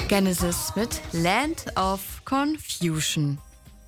Genesis mit Land of Confusion.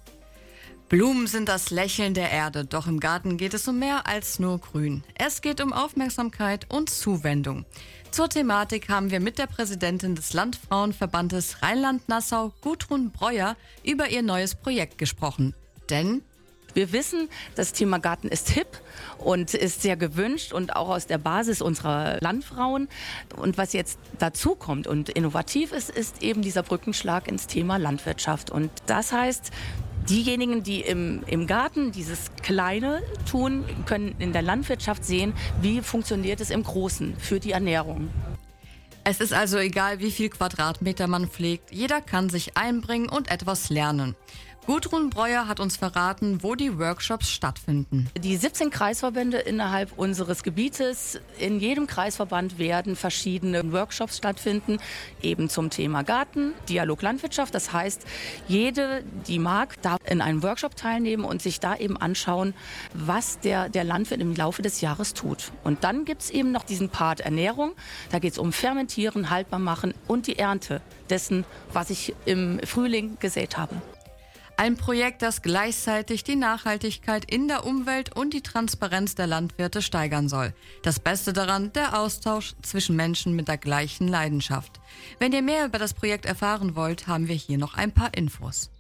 Blumen sind das Lächeln der Erde, doch im Garten geht es um mehr als nur Grün. Es geht um Aufmerksamkeit und Zuwendung. Zur Thematik haben wir mit der Präsidentin des Landfrauenverbandes Rheinland-Nassau, Gudrun Breuer, über ihr neues Projekt gesprochen. Denn wir wissen, das Thema Garten ist hip und ist sehr gewünscht und auch aus der Basis unserer Landfrauen. Und was jetzt dazu kommt und innovativ ist, ist eben dieser Brückenschlag ins Thema Landwirtschaft. Und das heißt, diejenigen, die im Garten dieses Kleine tun, können in der Landwirtschaft sehen, wie funktioniert es im Großen für die Ernährung. es ist also egal, wie viel Quadratmeter man pflegt, jeder kann sich einbringen und etwas lernen. Gudrun Breuer hat uns verraten, wo die Workshops stattfinden. Die 17 Kreisverbände innerhalb unseres Gebietes, in jedem Kreisverband werden verschiedene Workshops stattfinden, eben zum Thema Garten, Dialog Landwirtschaft. Das heißt, jede, die mag, darf in einem Workshop teilnehmen und sich da eben anschauen, was der Landwirt im Laufe des Jahres tut. Und dann gibt es eben noch diesen Part Ernährung. Da geht es um Fermentieren, haltbar machen und die Ernte dessen, was ich im Frühling gesät habe. Ein Projekt, das gleichzeitig die Nachhaltigkeit in der Umwelt und die Transparenz der Landwirte steigern soll. Das Beste daran, der Austausch zwischen Menschen mit der gleichen Leidenschaft. Wenn ihr mehr über das Projekt erfahren wollt, haben wir hier noch ein paar Infos.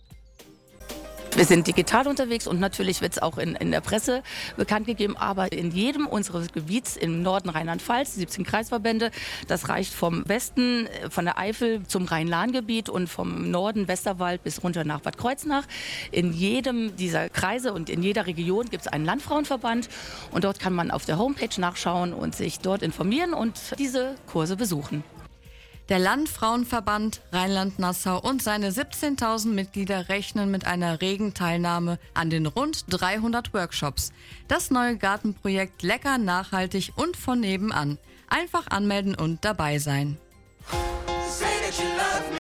Wir sind digital unterwegs und natürlich wird es auch in der Presse bekannt gegeben, aber in jedem unseres Gebiets im Norden Rheinland-Pfalz, 17 Kreisverbände, das reicht vom Westen, von der Eifel zum Rhein-Lahn-Gebiet und vom Norden Westerwald bis runter nach Bad Kreuznach. In jedem dieser Kreise und in jeder Region gibt es einen Landfrauenverband und dort kann man auf der Homepage nachschauen und sich dort informieren und diese Kurse besuchen. Der Landfrauenverband Rheinland-Nassau und seine 17.000 Mitglieder rechnen mit einer regen Teilnahme an den rund 300 Workshops. Das neue Gartenprojekt lecker, nachhaltig und von nebenan. Einfach anmelden und dabei sein.